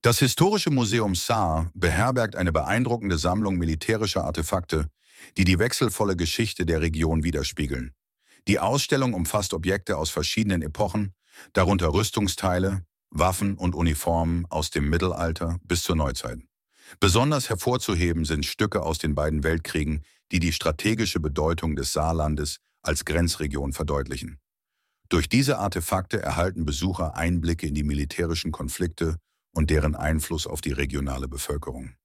Das Historische Museum Saar beherbergt eine beeindruckende Sammlung militärischer Artefakte, die die wechselvolle Geschichte der Region widerspiegeln. Die Ausstellung umfasst Objekte aus verschiedenen Epochen, darunter Rüstungsteile, Waffen und Uniformen aus dem Mittelalter bis zur Neuzeit. Besonders hervorzuheben sind Stücke aus den beiden Weltkriegen, die die strategische Bedeutung des Saarlandes als Grenzregion verdeutlichen. Durch diese Artefakte erhalten Besucher Einblicke in die militärischen Konflikte und deren Einfluss auf die regionale Bevölkerung.